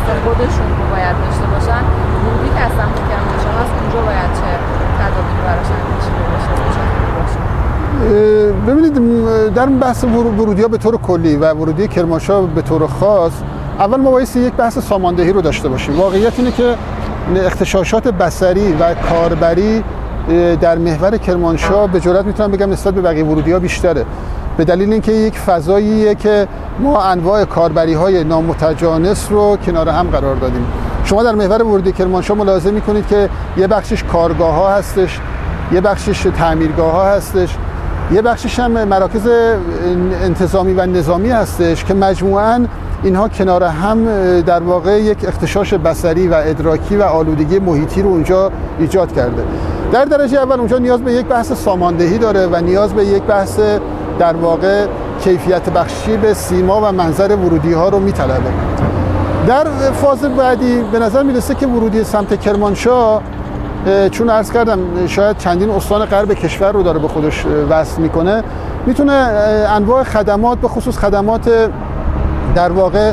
خودشون رو باید داشته باشن، ورودی که از سمت کرمانشاه هست اونجا باید چه تدابیر براش اندیشیده باشه؟ ببینید در بحث ورودی‌ها به طور کلی و ورودی کرمانشاه به طور خاص، اول ما باید یک بحث ساماندهی رو داشته باشیم. واقعیت اینه که اختشاشات بصری و کاربری در محور کرمانشاه به جرئت میتونم بگم نسبت به بقیه ورودی‌ها بیشتره، به دلیل اینکه یک فضاییه که ما انواع کاربری‌های نامتجانس رو کنار هم قرار دادیم. شما در محور ورودی کرمانشاه ملاحظه می‌کنید که یه بخشش کارگاه‌ها هستش، یه بخشش تعمیرگاه‌ها هستش، یه بخشش هم مراکز انتظامی و نظامی هستش که مجموعاً اینها کنار هم در واقع یک اختشاش بصری و ادراکی و آلودگی محیطی رو اونجا ایجاد کرده. در درجه اول اونجا نیاز به یک بحث ساماندهی داره و نیاز به یک بحث در واقع کیفیت بخشی به سیما و منظر ورودی ها رو میطلبه. در فاز بعدی به نظر میرسه که ورودی سمت کرمانشاه، چون عرض کردم شاید چندین استان غرب کشور رو داره به خودش وصل میکنه، میتونه انواع خدمات به خصوص خدمات در واقع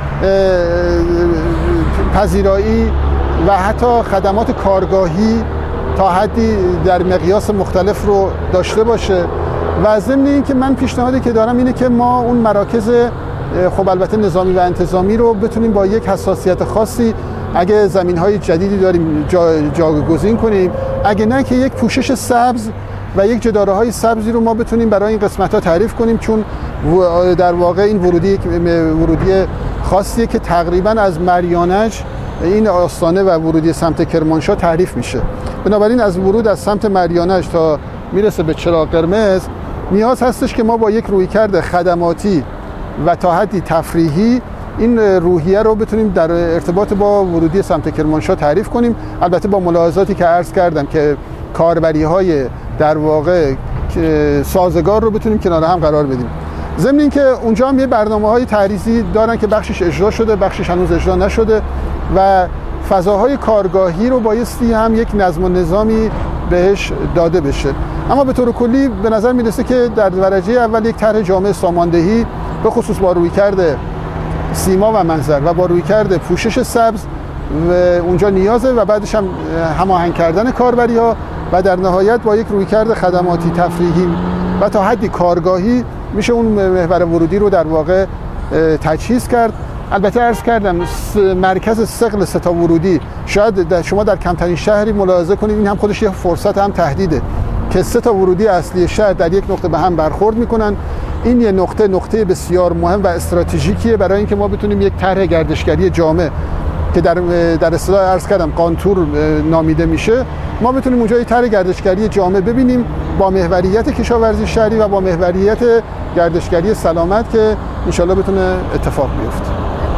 پذیرایی و حتی خدمات کارگاهی تا حدی در مقیاس مختلف رو داشته باشه. و ضمن این که من پیشنهادی که دارم اینه که ما اون مراکز خب البته نظامی و انتظامی رو بتونیم با یک حساسیت خاصی، اگه زمین‌های جدیدی داریم جاگزین کنیم، اگه نه که یک پوشش سبز و یک جداره‌های سبزی رو ما بتونیم برای این قسمت‌ها تعریف کنیم، چون در واقع این ورودی خاصیه که تقریباً از مریانج این آستانه و ورودی سمت کرمانشاه تعریف میشه. بنابراین از ورود از سمت مریانج تا میرسه به چراغ قرمز نیاز هستش که ما با یک رویکرد خدماتی و تا حدی تفریحی این روحیه رو بتونیم در ارتباط با ورودی سمت کرمانشاه تعریف کنیم، البته با ملاحظاتی که عرض کردم که کاربری‌های در واقع سازگار رو بتونیم کنار هم قرار بدیم. ضمن این که اونجا هم یه برنامه‌های تعریضی دارن که بخشش اجرا شده، بخشش هنوز اجرا نشده و فضاهای کارگاهی رو بایستی هم یک نظم و نظامی بهش داده بشه. اما به طور کلی به نظر میرسه که در درجه اول یک طرح جامع ساماندهی به خصوص با رویکرد سیما و منظر و با رویکرد پوشش سبز و اونجا نیازه و بعدش هم هماهنگ کردن کاربری‌ها و در نهایت با یک رویکرد خدماتی تفریحی و تا حدی کارگاهی میشه اون محور ورودی رو در واقع تجهیز کرد. البته عرض کردم مرکز ثقل ستا ورودی شاید شما در کمترین شهری ملاحظه کنید این هم خودش یه فرصت هم تهدیده که سه تا ورودی اصلی شهر در یک نقطه به هم برخورد میکنن. این یه نقطه بسیار مهم و استراتژیکیه برای اینکه ما بتونیم یک طرح گردشگری جامع که در اصطلاح عرض کردم قانتور نامیده میشه، ما بتونیم اونجا یک طرح گردشگری جامع ببینیم با محوریت کشاورزی شهری و با محوریت گردشگری سلامت که انشالله بتونه اتفاق بیفته.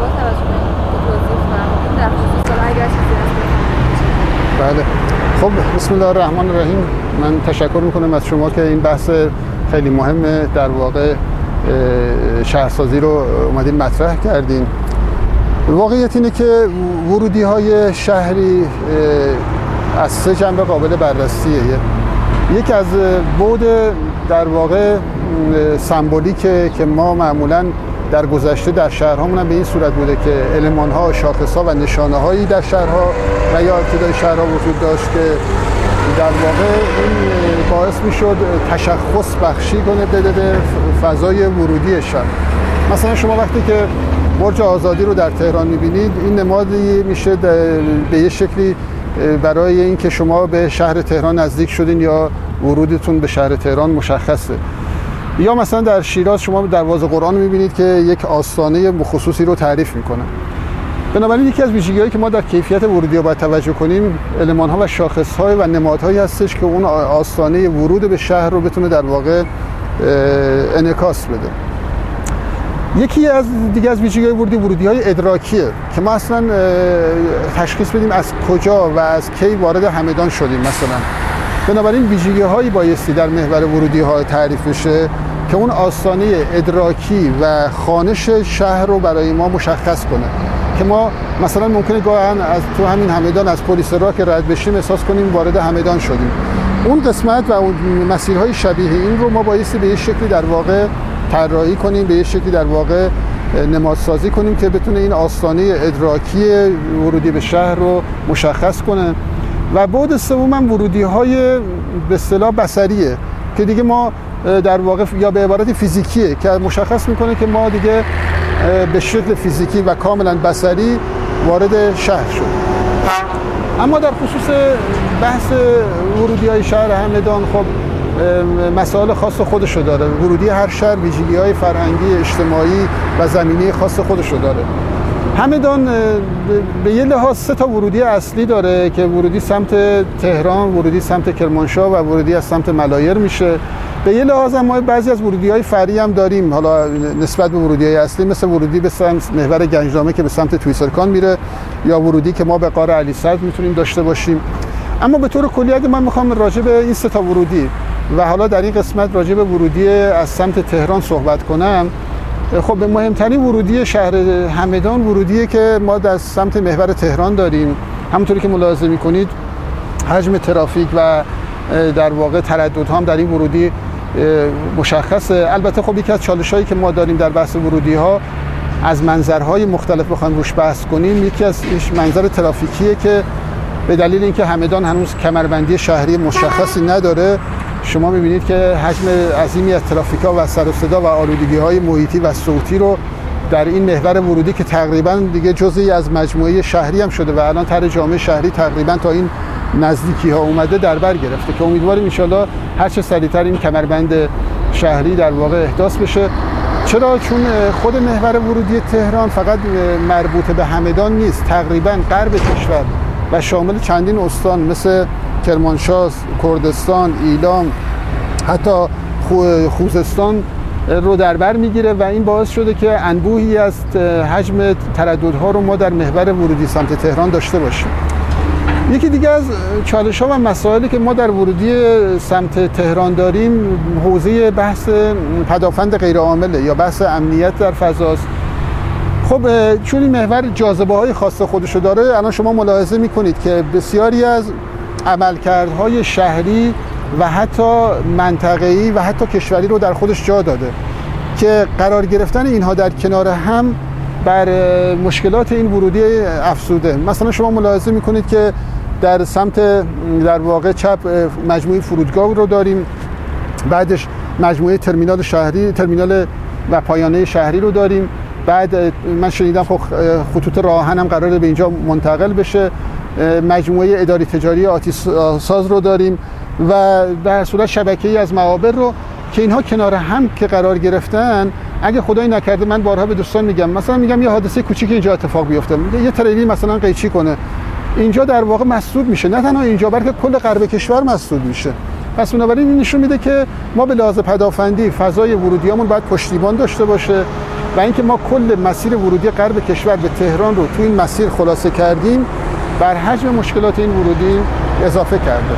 بله. خب بسم الله الرحمن الرحیم. من تشکر میکنم از شما که این بحث خیلی مهم در واقع شهرسازی رو اومدین مطرح کردین. واقعیت اینه که ورودی های شهری از سه جنبه قابل بررسیه. یکی از بعد در واقع سمبولیکه که ما معمولاً در گذشته در شهرهامون هم به این صورت بوده که المان‌ها، شاخص‌ها و نشانه‌هایی در شهرها و یا ابتدای شهرها وجود داشت که در واقع این باعث می‌شد تشخص بخشی کنه به فضای ورودی شهر. مثلا شما وقتی که برج آزادی رو در تهران می‌بینید، این نمادی میشه به یه شکلی برای اینکه شما به شهر تهران نزدیک شدین یا ورودتون به شهر تهران مشخصه. یا مثلا در شیراز شما دروازه قرآن می‌بینید که یک آستانه خصوصی رو تعریف می‌کنه. بنابراین یکی از ویژگی‌هایی که ما در کیفیت ورودی باید توجه کنیم، المان‌ها و شاخص‌های و نمادهایی هستش که اون آستانه ورود به شهر رو بتونه در واقع انعکاس بده. یکی از دیگه از ویژگی‌های ورودی‌های ادراکیه که ما اصلا تشخیص بدیم از کجا و از کی وارد همدان شدیم مثلا. بنابراین ویژگی‌هایی بایستی در محور ورودی‌ها تعریف بشه که اون آستانه ادراکی و خوانش شهر رو برای ما مشخص کنه که ما مثلا ممکنه گاهن از تو همین همدان از پلیس راه که رد بشیم احساس کنیم وارد همدان شدیم. اون قسمت و اون مسیرهای شبیه این رو ما بایستی به یه شکلی در واقع طراحی کنیم، به یه شکلی در واقع نمادسازی کنیم که بتونه این آستانه ادراکی ورودی به شهر رو مشخص کنه. و بعد سوم هم ورودی‌های به اصطلاح بصریه که دیگه ما در واقع یا به عبارت فیزیکیه که مشخص میکنه که ما دیگه به شکل فیزیکی و کاملا بصری وارد شهر شد. اما در خصوص بحث ورودی‌های شهر همدان خب مسائل خاص خودشو داره. ورودی هر شهر ویژگی‌های فرهنگی، اجتماعی و زمینی خاص خودشو داره. همدان به یه لحاظ 3 تا ورودی اصلی داره که ورودی سمت تهران، ورودی سمت کرمانشاه و ورودی از سمت ملایر میشه. به یه لحاظ هم ما بعضی از ورودی‌های فرعی هم داریم حالا نسبت به ورودی‌های اصلی، مثل ورودی به سمت محور گنجنامه که به سمت تویسرکان میره یا ورودی که ما به غار علی صدر میتونیم داشته باشیم. اما به طور کلی اگه من میخوام راجع به این 3 تا ورودی و حالا در این قسمت راجع به ورودی از سمت تهران صحبت کنم، خب مهمترین ورودی شهر همدان ورودیه که ما در سمت محور تهران داریم. همونطوری که ملاحظه میکنید حجم ترافیک و در واقع ترددها هم در این ورودی مشخصه. البته خب یکی از چالش‌هایی که ما داریم در بحث ورودی‌ها از منظرهای مختلف بخوایم روش بحث کنیم، یکی از منظر ترافیکیه که به دلیل اینکه همدان هنوز کمربندی شهری مشخصی نداره، شما می‌بینید که حجم عظیمی از ترافیک‌ها و سر و صدا و آلودگی‌های محیطی و صوتی رو در این محور ورودی که تقریباً دیگه جزئی از مجموعه شهری هم شده و الان طرح جامعه شهری تقریباً تا این نزدیکی‌ها اومده در بر گرفته که امیدواریم ان شاءالله هر چه سریعتر این کمربند شهری در واقع احداث بشه. چرا؟ چون خود محور ورودی تهران فقط مربوط به همدان نیست، تقریباً غرب کشور و شامل چندین استان مثل کرمانشاه، کردستان، ایلام، حتی خوزستان رو در بر میگیره و این باعث شده که انبوهی از حجم ترددها رو ما در محور ورودی سمت تهران داشته باشیم. یکی دیگه از چالش‌ها و مسائلی که ما در ورودی سمت تهران داریم حوزه بحث پدافند غیرعامله یا بحث امنیت در فضاست. خب چون این محور جاذبه‌های خاص خودشو داره، الان شما ملاحظه می‌کنید که بسیاری از عملکردهای شهری و حتی منطقه‌ای و حتی کشوری رو در خودش جا داده که قرار گرفتن اینها در کنار هم بر مشکلات این ورودی افزوده. مثلا شما ملاحظه می‌کنید که در سمت در واقع چپ مجموعه فرودگاه رو داریم، بعدش مجموعه ترمینال شهری، ترمینال و پایانه شهری رو داریم، بعد من شنیدم خطوط راهن هم قراره به اینجا منتقل بشه، مجموعه اداری تجاری آتش ساز رو داریم و در صورت شبکه‌ای از معابر رو که اینها کنار هم که قرار گرفتن، اگه خدایی نکرده من بارها به دوستان میگم، مثلا میگم یه حادثه کوچیک اینجا اتفاق بیفته، یه تریلی مثلا قیچی کنه، اینجا در واقع مسدود میشه، نه تنها اینجا بلکه کل غرب کشور مسدود میشه. پس بنابراین این نشون میده که ما به لحاظ پدافندی فضای ورودیامون باید پشتیبان داشته باشه و اینکه ما کل مسیر ورودی غرب کشور به تهران رو تو این مسیر خلاصه کردیم بر حجم مشکلات این ورودی اضافه کرده.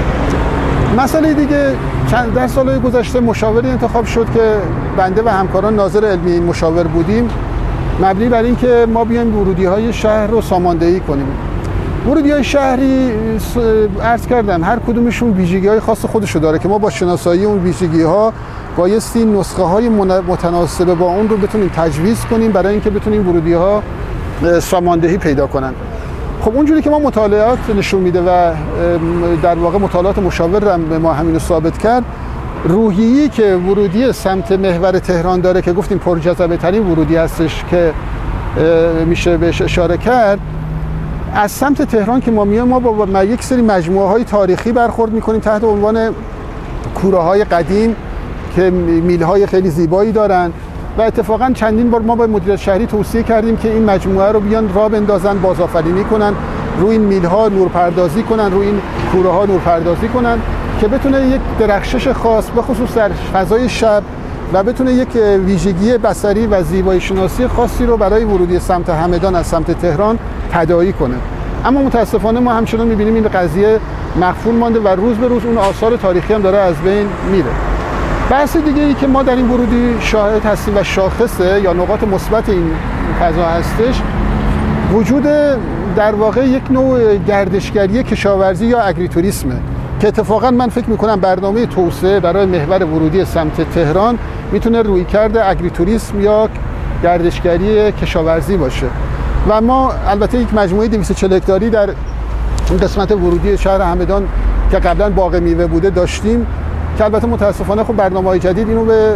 مسئله دیگه در سالهای گذشته مشاوری انتخاب شد که بنده و همکاران ناظر علمی این مشاور بودیم، مبنی بر این که ما بیایم ورودی‌های شهر رو ساماندهی کنیم. ورودی‌های شهری عرض کردم هر کدومشون ویژگی‌های خاص خودشو داره که ما با شناسایی اون ویژگی‌ها بایستی نسخه‌های متناسب با اون رو بتونیم تجویز کنیم برای اینکه بتونیم ورودی‌ها ساماندهی پیدا کنن. خب اونجوری که ما مطالعات نشون میده و در واقع مطالعات مشاور هم به ما همین رو ثابت کرد، روحیه‌ای که ورودی سمت محور تهران داره که گفتیم پرجذبه ترین ورودی هستش که میشه بهش اشاره کرد، از سمت تهران که ما میایم ما با یک سری مجموعه‌های تاریخی برخورد میکنیم تحت عنوان کوره‌های قدیم که میل‌های خیلی زیبایی دارن و اتفاقا چندین بار ما با مدیریت شهری توصیه کردیم که این مجموعه رو بیان راه بندازن، بازآفرینی کنن، روی این میل‌ها نورپردازی کنن، روی این کوره‌ها نورپردازی کنن که بتونه یک درخشش خاص به خصوص در فضای شب و بتونه یک ویژگی بصری و زیبایی شناسی خاصی رو برای ورودی سمت همدان از سمت تهران تداعی کنه. اما متاسفانه ما همچنان می‌بینیم این قضیه مخفول مانده و روز به روز اون آثار تاریخی هم داره از بین میره. بحث دیگه ای که ما در این ورودی شاهد هستیم و شاخصه یا نقاط مثبت این فضا هستش، وجود در واقع یک نوع گردشگری کشاورزی یا اگریتوریسمه که اتفاقا من فکر میکنم برنامه توسعه برای محور ورودی سمت تهران میتونه رویکرد اگریتوریسم یا گردشگری کشاورزی باشه. و ما البته یک مجموعه 240 هکتاری در این قسمت ورودی شهر همدان که قبلا باغ میوه بوده داشتیم که البته متاسفانه خب برنامه‌های جدید اینو به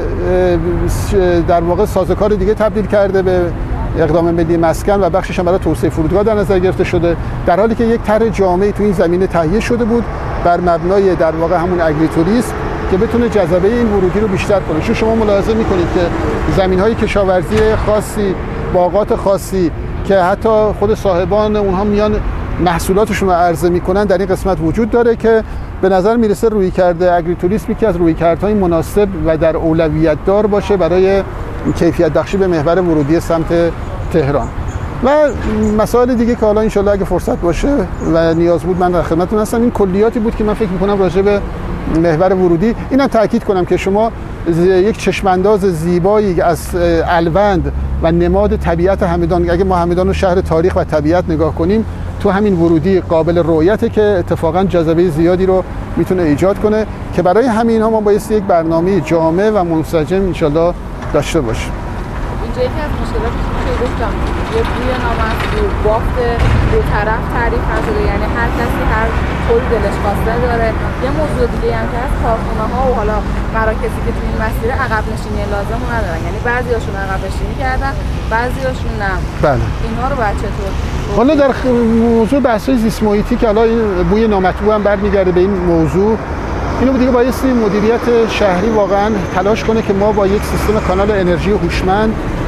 در واقع سازوکار دیگه تبدیل کرده به اقدام ملی مسکن و بخشش هم برای توسعه فرودگاه در نظر گرفته شده، در حالی که یک طرح جامعی تو این زمینه تهیه شده بود بر مبنای در واقع همون اگریتوریسم که بتونه جذبه این ورودی رو بیشتر کنه. چون شما ملاحظه می‌کنید که زمین‌های کشاورزی خاصی، باغات خاصی که حتی خود صاحبان اونها میان محصولاتشون رو عرضه میکنن در این قسمت وجود داره که به نظر میرسه رویکرد اگریتوریسم که از رویکردهای مناسب و در اولویت دار باشه برای کیفیت بخشی به محور ورودی سمت تهران. و مسائل دیگه که حالا انشالله اگه فرصت باشه و نیاز بود من در خدمتتون هستم. این کلیاتی بود که من فکر میکنم راجع به محور ورودی. اینم تاکید کنم که شما یک چشمانداز زیبایی از الوند و نماد طبیعت همدان، اگه ما همدان رو شهر تاریخ و طبیعت نگاه کنیم، تو همین ورودی قابل رؤیته که اتفاقا جاذبه زیادی رو میتونه ایجاد کنه که برای همین ها ما باید یک برنامه جامع و منسجم انشالله داشته باشیم. اینجا یکی از مشکلاتی که گفتم یه بوی نامطبوع، بافت دو طرف تعریف نشده، یعنی هر کسی هر طوری دلش خواسته داره. یه موضوع دیگه هم که هست، کارخونه‌ها و حالا مراکزی که تو این مسیر عقب نشینی لازم ندارن، یعنی بعضی‌هاشون عقب نشینی کردن، بعضی‌هاشون نه. بله. اینها رو بعد چطور؟ حالا در موضوع بحث‌های زیست محیطی که حالا این بوی نامطبوع هم برمیگرده به این موضوع، اینو دیگه بایستی مدیریت شهری واقعا تلاش کنه که ما با یک سیستم کانال انرژی هوشمند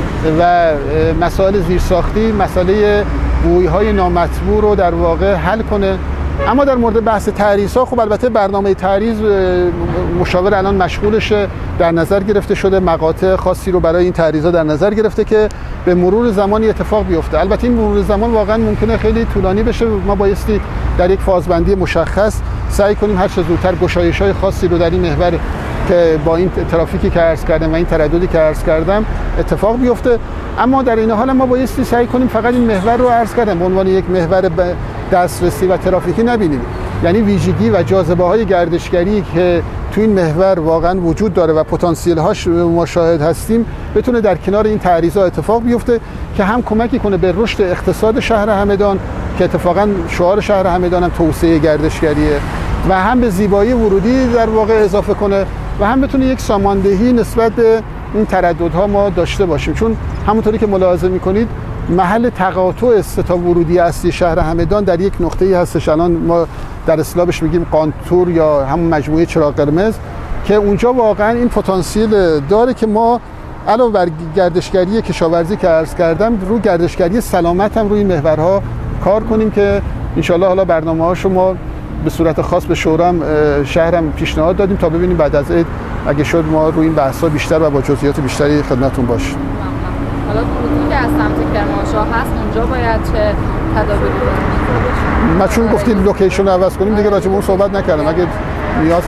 و مسائل زیرساختی مسئله بوی‌های نامطبوع رو در واقع حل کنه. اما در مورد بحث تعریض‌ها خب البته برنامه تعریض مشاور الان مشغولشه، در نظر گرفته شده، مقاطع خاصی رو برای این تعریض‌ها در نظر گرفته که به مرور زمانی اتفاق بیفته. البته این مرور زمان واقعا ممکنه خیلی طولانی بشه، ما بایستی در یک فازبندی مشخص سعی کنیم هر چه زودتر گشایش‌های خاصی رو در این محور که با این ترافیکی که عرض کردم و این ترددی که عرض کردم اتفاق بیفته. اما در این حال ما بایستی سعی کنیم فقط این محور رو عرض کردم به عنوان یک محور دسترسی و ترافیکی نبینیم، یعنی ویژگی و جاذبه‌های گردشگری که تو این محور واقعا وجود داره و پتانسیل هاش ما شاهد هستیم بتونه در کنار این تعریض‌ها اتفاق بیفته که هم کمکی کنه به رشد اقتصاد شهر همدان که اتفاقا شعار شهر همدان هم توسعه گردشگریه و هم به زیبایی ورودی در واقع اضافه کنه و هم بتونه یک ساماندهی نسبت به این ترددها ما داشته باشیم. چون همونطوری که ملاحظه می‌کنید محل تقاطع سه تا ورودی اصلی شهر همدان در یک نقطه‌ای هستش، الان ما در اصطلاحش میگیم قانتور یا همون مجموعه چراغ قرمز، که اونجا واقعا این پتانسیل داره که ما علاوه بر گردشگری کشاورزی که عرض کردم رو گردشگری سلامت هم روی این محورها کار کنیم که انشالله حالا برنامه‌هاشو ما به صورت خاص به شورام شهرم پیشنهاد دادیم تا ببینیم بعد از عید اگه شد ما روی این بحث‌ها بیشتر و با جزئیات بیشتری خدمتتون باشیم. حالا ورودی که از سمت کرمانشاه هست اونجا باید چه تدابیری بگیریم؟ ما چون گفتید لوکیشن رو عوض کنیم دیگه راجع به اون صحبت نکردم. اگه نیاز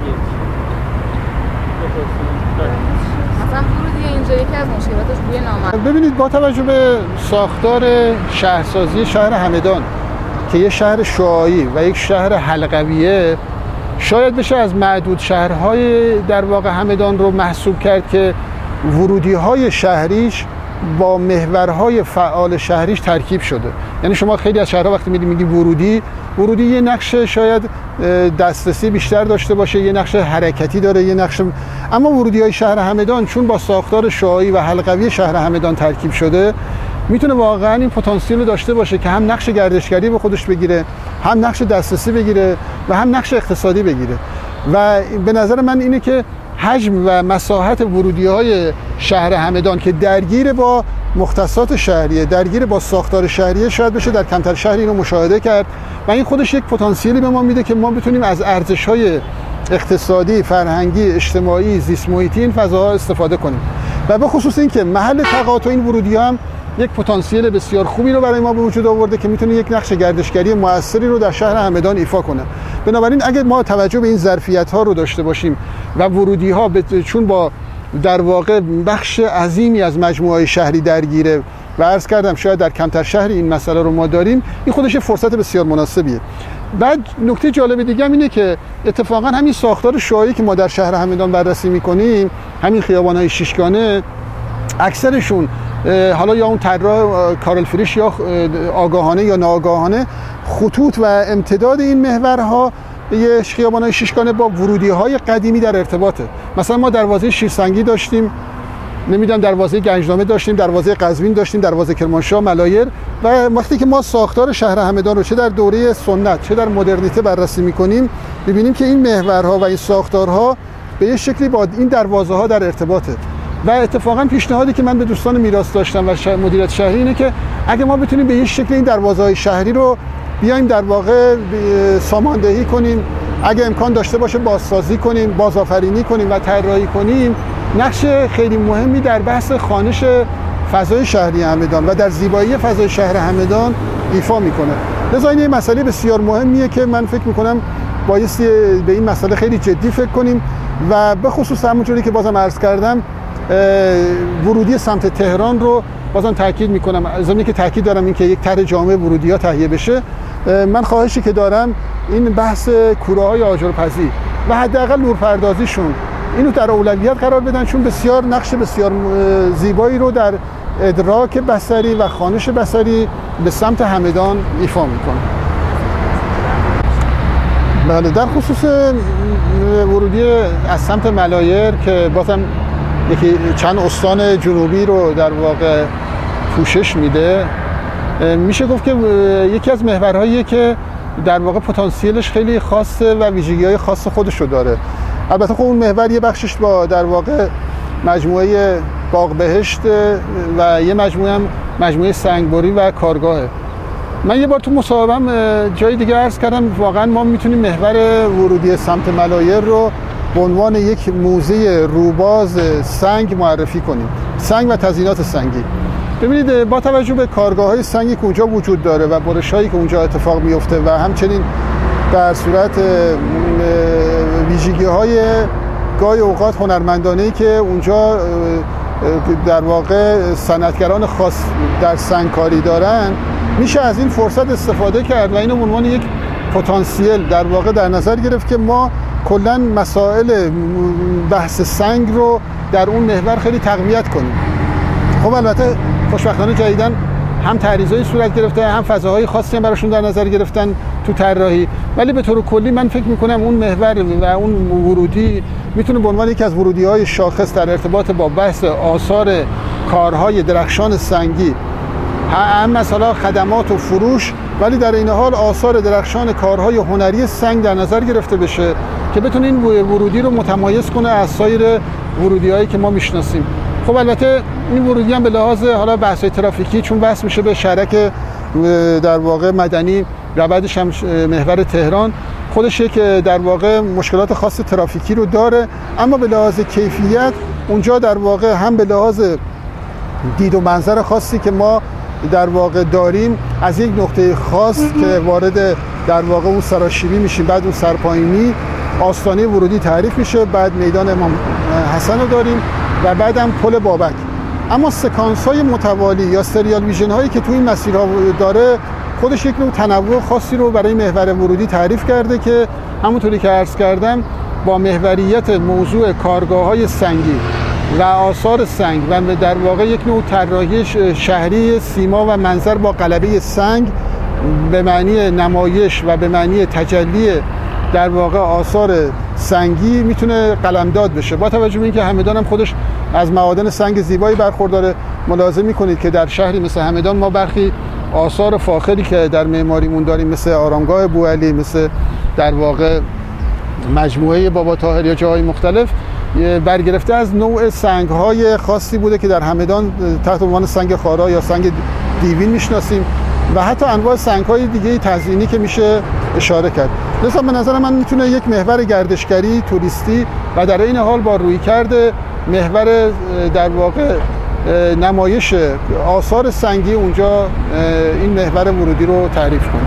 مثلا ورودی اینجا یکی از مشکلاتش بوی نامطبوع. ببینید با توجه به ساختار شهرسازی شهر همدان که یه شهر شعاعی و یک شهر حلقویه، شاید بشه از معدود شهرهای در واقع همدان رو محسوب کرد که ورودی‌های شهریش با محورهای فعال شهریش ترکیب شده. یعنی شما خیلی از شهرها وقتی میگی ورودی یه نقش شاید دسترسی بیشتر داشته باشه، یه نقش حرکتی داره، یه نقش، اما ورودی‌های شهر همدان چون با ساختار شعاعی و حلقوی شهر همدان ترکیب شده میتونه واقعا این پتانسیل رو داشته باشه که هم نقش گردشگری به خودش بگیره، هم نقش دسترسی بگیره و هم نقش اقتصادی بگیره. و به نظر من اینه که حجم و مساحت ورودی‌های شهر همدان که درگیر با مختصات شهریه، درگیر با ساختار شهریه، شاید بشه در کمتر شهری اینو مشاهده کرد و این خودش یک پتانسیلی به ما میده که ما بتونیم از ارزش‌های اقتصادی، فرهنگی، اجتماعی، زیست محیطی این فضاها استفاده کنیم. و به خصوص این که محل تقاطع این ورودی‌ها هم یک پتانسیل بسیار خوبی رو برای ما به وجود آورده که میتونه یک نقش گردشگری موثری رو در شهر همدان ایفا کنه. بنابراین اگر ما توجه به این ظرفیت‌ها رو داشته باشیم و ورودی‌ها چون با در واقع بخش عظیمی از مجموعه شهری درگیره و عرض کردم شاید در کمتر شهری این مسئله رو ما داریم، این خودش فرصت بسیار مناسبیه. بعد نکته جالب دیگه هم اینه که اتفاقا همین ساختار شعاعی که ما در شهر همدان بررسی می‌کنیم، همین خیابان‌های شیشگانه، اکثرشون حالا یا اون طراح کارل فریش یا آگاهانه یا ناآگاهانه خطوط و امتداد این محورها یه خیابان‌های شیشگانه با ورودی‌های قدیمی در ارتباطه. مثلا ما دروازه شیرسنگی داشتیم، نمیدونم دروازه گنجنامه داشتیم، دروازه قزوین داشتیم، دروازه کرمانشاه، ملایر. و وقتی که ما ساختار شهر همدان رو چه در دوره سنت چه در مدرنیته بررسی می‌کنیم، می‌بینیم که این محورها و این ساختارها به یه شکلی با این دروازه‌ها در ارتباطه. و اتفاقا پیشنهادی که من به دوستان میراث داشتم و مدیریت شهری اینه که اگه ما بتونیم به یه شکلی این دروازه‌های شهری رو بیایم در واقع ساماندهی کنیم، اگه امکان داشته باشه بازسازی کنیم، بازآفرینی کنیم و طراحی کنیم، نقش خیلی مهمی در بحث خوانش فضای شهری همدان و در زیبایی فضای شهر همدان ایفا میکنه. لذا این مسئله بسیار مهمیه که من فکر میکنم بایستی به این مسئله خیلی جدی فکر کنیم و به خصوص همونجوری که بازم عرض کردم ورودی سمت تهران رو بازم تاکید میکنم، ضمن که تاکید دارم این که یک طرح جامع ورودی‌ها تهیه بشه. من خواهشی که دارم این بحث کوره‌های آجرپزی و حداقل نورپردازیشون اینو در اولویت قرار بدن، چون بسیار نقش بسیار زیبایی رو در ادراک بصری و خوانش بصری به سمت همدان ایفا میکنه. بله، در خصوص ورودی از سمت ملایر که بازم یکی چند استان جنوبی رو در واقع پوشش میده، میشه گفت که یکی از محورهاییه که در واقع پتانسیلش خیلی خاصه و ویژگی‌های خاص خودش رو داره. البته خب اون محور یه بخشش با در واقع مجموعه باغ بهشت و یه مجموعه سنگبری و کارگاهه. من یه بار تو مصاحبه‌ام جای دیگه عرض کردم واقعا ما میتونیم محور ورودی سمت ملایر رو به عنوان یک موزه روباز سنگ معرفی کنیم، سنگ و تزیینات سنگی. ببینید با توجه به کارگاه‌های سنگی که اونجا وجود داره و برش‌هایی که اونجا اتفاق میفته و همچنین در صورت ویژگی‌های گاهی اوقات هنرمندانه‌ای که اونجا در واقع صنعتگران خاص در سنگکاری دارن، میشه از این فرصت استفاده کرد و اینو به عنوان یک پتانسیل در واقع در نظر گرفت که ما کلاً مسائل بحث سنگ رو در اون محور خیلی تقویت کنیم. خب البته خوشبختانه جدیداً هم تعریض‌های صورت گرفته، هم فضاهای خاصی هم براشون در نظر گرفتن تو طراحی، ولی به طور کلی من فکر می‌کنم اون محور و اون ورودی میتونه به عنوان یکی از ورودی‌های شاخص در ارتباط با بحث آثار کارهای درخشان سنگی، هم مثلا خدمات و فروش، ولی در این حال آثار درخشان کارهای هنری سنگ در نظر گرفته بشه که بتونه این ورودی رو متمایز کنه از سایر ورودی‌هایی که ما میشناسیم. خب البته این ورودی هم به لحاظ حالا بحث‌های ترافیکی چون وصل میشه به شرک در واقع مدنی و بعدش هم محور تهران، خودش یک در واقع مشکلات خاص ترافیکی رو داره، اما به لحاظ کیفیت اونجا در واقع هم به لحاظ دید و منظر خاصی که ما در واقع داریم از یک نقطه خاص که وارد در واقع اون سراشیبی میشیم، بعد اون سرپایینی آستانه ورودی تعریف میشه، بعد میدان امام حسن رو داریم و بعد هم پل بابک. اما سکانس های متوالی یا سریال ویژن هایی که توی این مسیرها داره خودش یک نوع تنوع خاصی رو برای محور ورودی تعریف کرده که همونطوری که عرض کردم با محوریت موضوع کارگاه های سنگی و آثار سنگ و در واقع یک نوع طراحی شهری سیما و منظر با غلبه سنگ به معنی نمایش و به معنی تجلی در واقع آثار سنگی میتونه قلمداد بشه. با توجه به اینکه همدان هم خودش از معادن سنگ زیبایی برخورداره، ملاحظه میکنید که در شهری مثل همدان ما برخی آثار فاخری که در معماریمون داریم مثل آرامگاه بوعلی، مثل در واقع مجموعه بابا طاهر یا جاهای مختلف برگرفته از نوع سنگ‌های خاصی بوده که در همدان تحت عنوان سنگ خارا یا سنگ دیوین میشناسیم و حتی انواع سنگ‌های دیگه تزیینی که میشه اشاره کرد. لذا به نظر من میتونه یک محور گردشگری توریستی و در این حال با رویکرد محور در واقع نمایش آثار سنگی اونجا این محور ورودی رو تعریف کنه.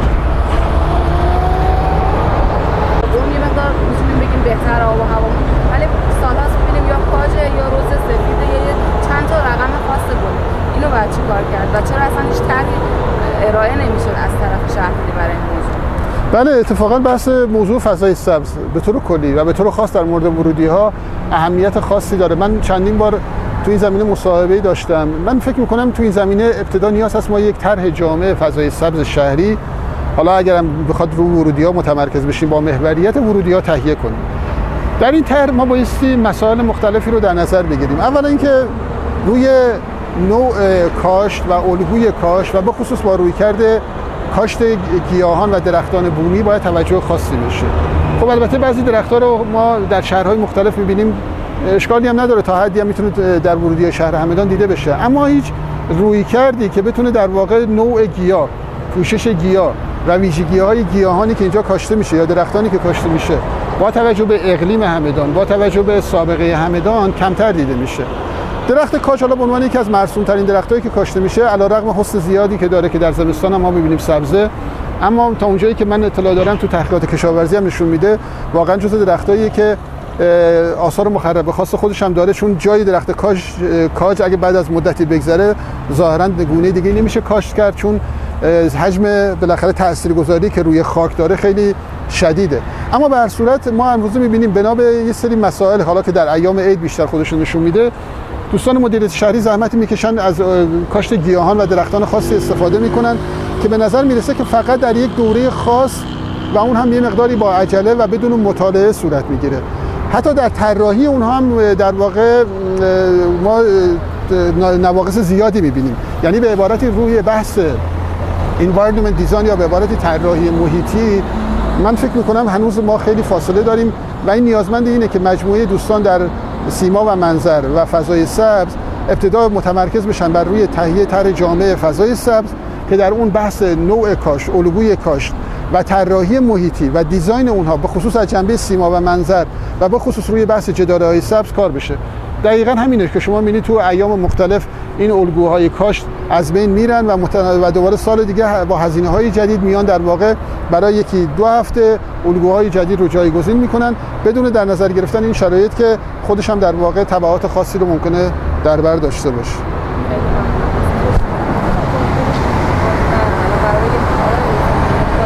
اون یه مقدار میتونیم بگیم بهتر آب و هوا، ولی سال‌هاست می‌بینیم یا کاجه یا روز سفیده یا چند تا رقم خاص بود. اینو باید چی کار کرد و چرا اصلا هیچ طرحی ارائه نمی‌شد از طرف شهرداری برای این موضوع؟ بله، اتفاقا بحث موضوع فضای سبز به طور کلی و به طور خاص در مورد ورودی‌ها اهمیت خاصی داره. من چندین بار تو این زمینه مصاحبه‌ای داشتم. من فکر می‌کنم تو این زمینه ابتدا نیاز هست ما یک طرح جامع فضای سبز شهری، حالا اگرم بخواد رو ورودی‌ها متمرکز بشیم، با محوریت ورودی‌ها تهیه کنیم. در این طرح ما بایستی مسائل مختلفی رو در نظر بگیریم. اولا اینکه روی نوع کاشت و الگوی کاشت و به خصوص با رویکرد کاشت گیاهان و درختان بومی باید توجه خاصی بشه. خب البته بعضی درخت‌ها رو ما در شهرهای مختلف می‌بینیم، اشکالی هم نداره، تا حدی هم میتونه در ورودی شهر همدان دیده بشه، اما هیچ رویکردی که بتونه در واقع نوع گیاه، پوشش گیاه و ویژگی‌های گیاهانی که اینجا کاشته میشه یا درختانی که کاشته میشه با توجه به اقلیم همدان، با توجه به سابقه همدان کمتر دیده میشه. درخت کاج حالا به عنوان یکی از مرسوم‌ترین درختایی که کاشته میشه، علی‌رغم حسن زیادی که داره که در زمستان هم ما می‌بینیم سبزه، اما تا اونجایی که من اطلاع دارم تو تحقیقات کشاورزی هم نشون میده واقعا جزو درختاییه که آثار مخرب خاص خودش هم داره، چون جای درخت کاج اگه بعد از مدتی بگذره ظاهراً گونه دیگه نمیشه کاشت کرد، چون حجم بالاخره تاثیرگذاری که روی خاک داره خیلی شدیده. اما به هر صورت ما امروزه می‌بینیم بنا به یه سری مسائل، حالا که در ایام عید بیشتر خودشون نشون میده، دوستان مدیریت شهری زحمتی میکشن از کاشت گیاهان و درختان خاصی استفاده میکنن که به نظر میرسه که فقط در یک دوره خاص و اون هم یه مقداری با عجله و بدون مطالعه صورت میگیره. حتی در طراحی اونها هم در واقع ما نواقص زیادی میبینیم. یعنی به عبارتی روی بحث environment design یا به عبارتی طراحی محیطی من فکر میکنم هنوز ما خیلی فاصله داریم و این نیازمند اینه که مجموعه دوستان در سیما و منظر و فضای سبز ابتدا متمرکز بشن بر روی تهیه طرح جامع فضای سبز که در اون بحث نوع کاشت، الگوی کاشت و طراحی محیطی و دیزاین اونها به خصوص از جنبه سیما و منظر و به خصوص روی بحث جداره‌های سبز کار بشه. دقیقاً همینه که شما می‌بینید تو ایام مختلف این الگوهای کاشت از بین میرن و دوباره سال دیگه با هزینه‌های جدید میان در واقع برای یکی دو هفته الگوهای جدید رو جایگزین میکنن بدون در نظر گرفتن این شرایط که خودش هم در واقع تبعات خاصی رو ممکنه در بر داشته باشه.